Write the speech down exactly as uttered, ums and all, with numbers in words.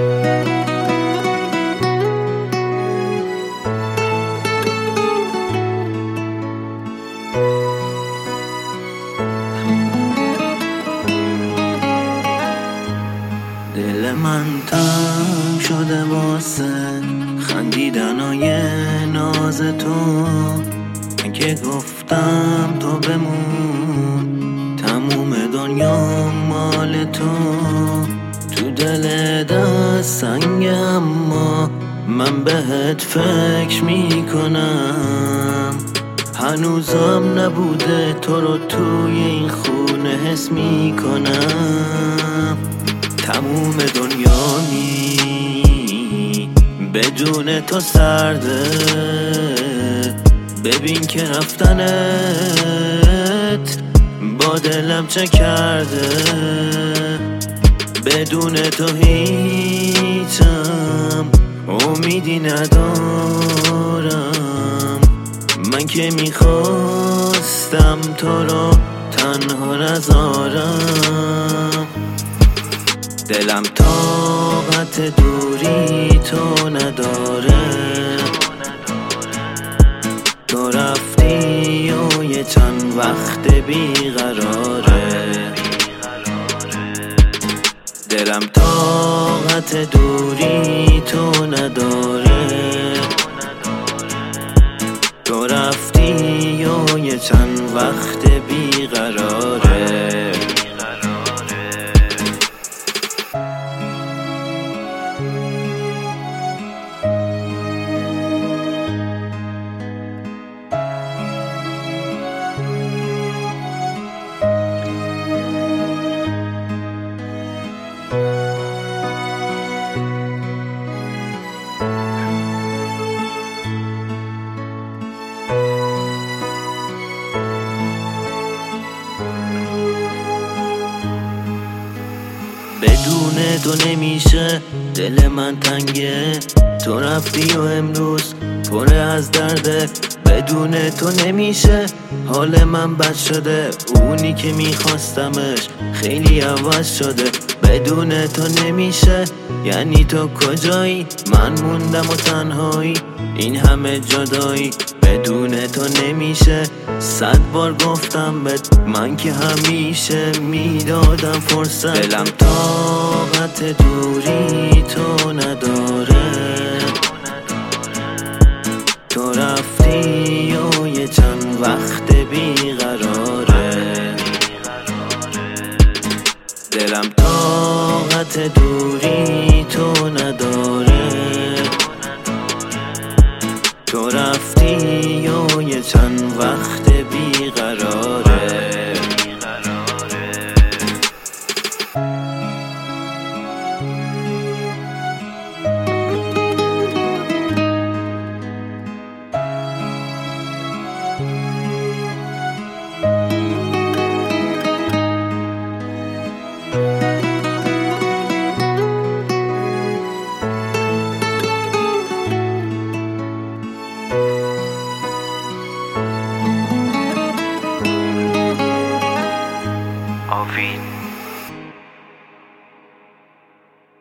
دل من تنگ شده واسه خندیدنای ناز تو. من که گفتم تو بمون، تموم دنیا مال تو. تو دل دست سنگ اما من بهت فکر میکنم. هنوزم نبوده تو رو توی این خونه حس میکنم. تموم دنیا می بدون تو سرده، ببین که رفتنت با دلم چه کرده. بدون تو هیچم امیدی ندارم. من که میخواستم تو رو تنها نذارم. دلم طاقت دوری تو نداره. تو رفتی و یه چند وقت بیقراره. دلم طاقت دوری تو نداره. تو رفتی و یه چند وقت بیقراره. بدون تو نمیشه، دل من تنگه. تو رفتی و امروز پر از درده. بدون تو نمیشه، حال من بد شده. اونی که میخواستمش خیلی عوض شده. بدون تو نمیشه، یعنی تو کجایی؟ من موندم و تنهایی، این همه جدایی. بدون تو نمیشه، صد بار گفتم بهت من که همیشه میدادم فرصت. دلم طاقت دوری تو نداره. تو رفتی و یه چند وقت بیقراره. دلم طاقت دوری تو نداره. تو رفتی و یه چند وقت بیقراره.